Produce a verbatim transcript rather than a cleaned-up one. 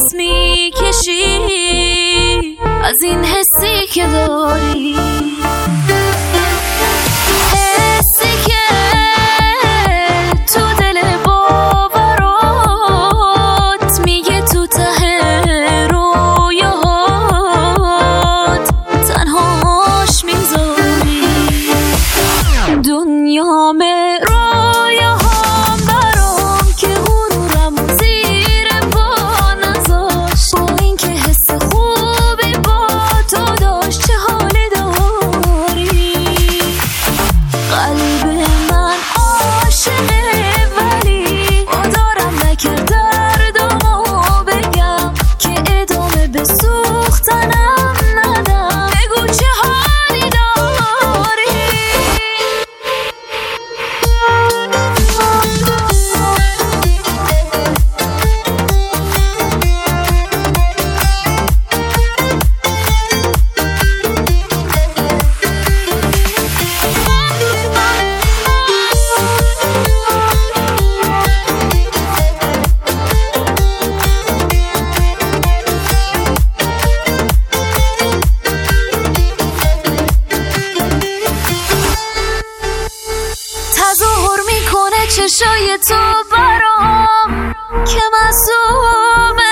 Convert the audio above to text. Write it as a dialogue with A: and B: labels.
A: نفس میکشی از این حسی که داری، حسی که تو دل باورات میگه تو ته رویاهات تنهاش میذاری. دنیام رویاهام برام که غرورم زیر پا نذاشت، با این که حس خوبی با تو داشت چه حالی داری. قلب من عاشقه ولی ادارم نکرد دردمو بگم که ادامه به سوختنم ندم. بگو چه حالی داری. تظاهر میکنه چشای تو برام که معصومه،